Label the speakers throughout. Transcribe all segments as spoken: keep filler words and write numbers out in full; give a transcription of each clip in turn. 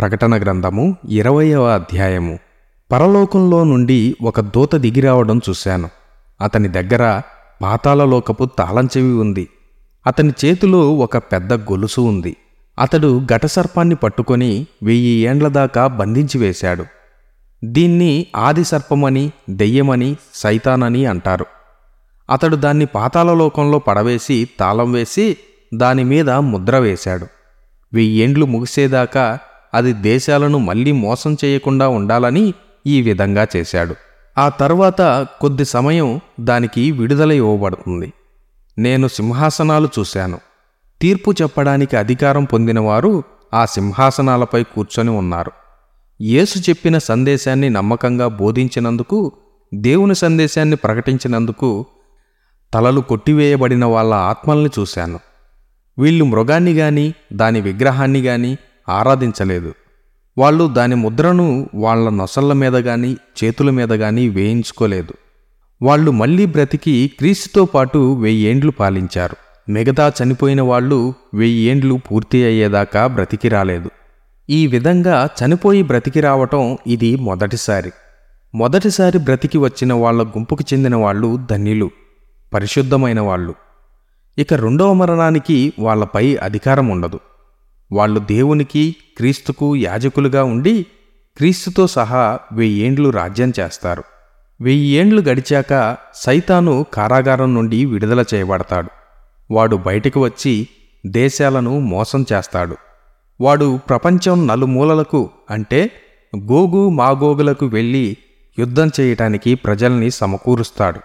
Speaker 1: ప్రకటన గ్రంథము ఇరవయవ అధ్యాయము. పరలోకంలో నుండి ఒక దూత దిగిరావడం చూశాను. అతని దగ్గర పాతాళలోకపు తాళంచెవి ఉంది. అతని చేతిలో ఒక పెద్ద గొలుసు ఉంది. అతడు ఘటసర్పాన్ని పట్టుకొని వెయ్యి ఏండ్ల దాకా బంధించి వేశాడు. దీన్ని ఆది సర్పమని, దెయ్యమని, సైతానని అంటారు. అతడు దాన్ని పాతాళలోకంలో పడవేసి తాళం వేసి దానిమీద ముద్ర వేశాడు. వెయ్యేండ్లు ముగిసేదాకా అది దేశాలను మళ్లీ మోసం చేయకుండా ఉండాలని ఈ విధంగా చేశాడు. ఆ తర్వాత కొద్ది సమయం దానికి విడుదల ఇవ్వబడుతుంది. నేను సింహాసనాలు చూశాను. తీర్పు చెప్పడానికి అధికారం పొందినవారు ఆ సింహాసనాలపై కూర్చొని ఉన్నారు. యేసు చెప్పిన సందేశాన్ని నమ్మకంగా బోధించినందుకు, దేవుని సందేశాన్ని ప్రకటించినందుకు తలలు కొట్టివేయబడిన వాళ్ళ ఆత్మల్ని చూశాను. వీళ్ళు మృగాన్ని గాని దాని విగ్రహాన్ని గాని ఆరాధించలేదు. వాళ్ళు దాని ముద్రను వాళ్ల నొసళ్ల మీద గాని చేతుల మీద గాని వేయించుకోలేదు. వాళ్ళు మళ్లీ బ్రతికి క్రీస్తుతో పాటు వెయ్యేండ్లు పాలించారు. మిగతా చనిపోయిన వాళ్ళు వెయ్యేండ్లు పూర్తి అయ్యేదాకా బ్రతికి రాలేదు. ఈ విధంగా చనిపోయి బ్రతికి రావటం ఇది మొదటిసారి. మొదటిసారి బ్రతికి వచ్చిన వాళ్ల గుంపుకు చెందిన వాళ్ళు ధన్యులు, పరిశుద్ధమైన వాళ్ళు. ఇక రెండవ మరణానికి వాళ్లపై అధికారం ఉండదు. వాళ్ళు దేవునికి, క్రీస్తుకు యాజకులుగా ఉండి క్రీస్తుతో సహా వెయ్యేండ్లు రాజ్యం చేస్తారు. వెయ్యి ఏండ్లు గడిచాక సైతాను కారాగారం నుండి విడుదల చేయబడతాడు. వాడు బయటకు వచ్చి దేశాలను మోసం చేస్తాడు. వాడు ప్రపంచం నలుమూలలకు అంటే గోగు మాగోగులకు వెళ్ళి యుద్ధం చేయటానికి ప్రజల్ని సమకూరుస్తాడు.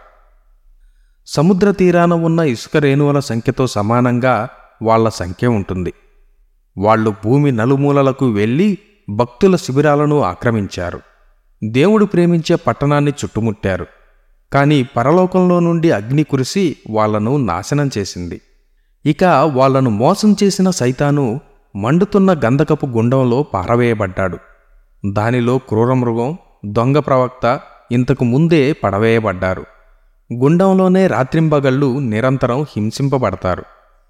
Speaker 1: సముద్ర తీరాన ఉన్న ఇసుక రేణువుల సంఖ్యతో సమానంగా వాళ్ల సంఖ్య ఉంటుంది. వాళ్ళు భూమి నలుమూలలకు వెళ్ళి భక్తుల శిబిరాలను ఆక్రమించారు. దేవుడు ప్రేమించే పట్టణాన్ని చుట్టుముట్టారు. కాని పరలోకంలో నుండి అగ్ని కురిసి వాళ్లను నాశనం చేసింది. ఇక వాళ్లను మోసం చేసిన సైతాను మండుతున్న గంధకపు గుండంలో పారవేయబడ్డాడు. దానిలో క్రూరమృగం, దొంగ ప్రవక్త ఇంతకు ముందే పడవేయబడ్డారు. గుండంలోనే రాత్రింబగళ్ళు నిరంతరం హింసింపబడతారు.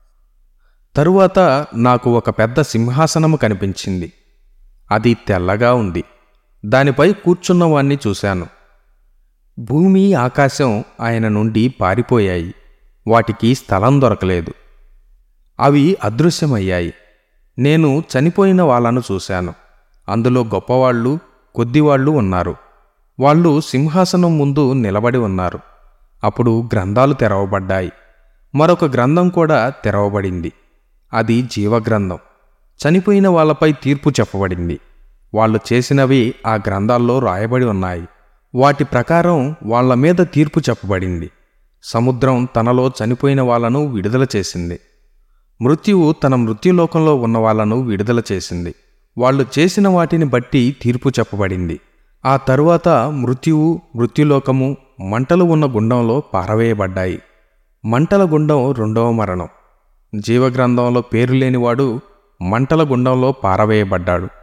Speaker 1: తరువాత నాకు ఒక పెద్ద సింహాసనము కనిపించింది. అది తెల్లగా ఉంది. దానిపై కూర్చున్నవాణ్ణి చూశాను. భూమి, ఆకాశం ఆయన నుండి పారిపోయాయి. వాటికి స్థలం దొరకలేదు. అవి అదృశ్యమయ్యాయి. నేను చనిపోయిన వాళ్ళను చూశాను. అందులో గొప్పవాళ్ళు, కొద్దివాళ్ళు ఉన్నారు. వాళ్ళు సింహాసనం ముందు నిలబడి ఉన్నారు. అప్పుడు గ్రంథాలు తెరవబడ్డాయి. మరొక గ్రంథం కూడా తెరవబడింది. అది జీవగ్రంథం. చనిపోయిన వాళ్లపై తీర్పు చెప్పబడింది. వాళ్ళు చేసినవి ఆ గ్రంథాల్లో రాయబడి ఉన్నాయి. వాటి ప్రకారం వాళ్ల మీద తీర్పు చెప్పబడింది. సముద్రం తనలో చనిపోయిన వాళ్లను విడుదల చేసింది. మృత్యువు తన మృత్యులోకంలో ఉన్న వాళ్లను విడుదల చేసింది. వాళ్ళు చేసిన వాటిని బట్టి తీర్పు చెప్పబడింది. ఆ తరువాత మృత్యువు, మృత్యులోకము మంటలు ఉన్న గుండంలో పారవేయబడ్డాయి. మంటల గుండం రెండవ మరణం. జీవగ్రంథంలో పేరు లేనివాడు మంటల గుండంలో పారవేయబడ్డాడు.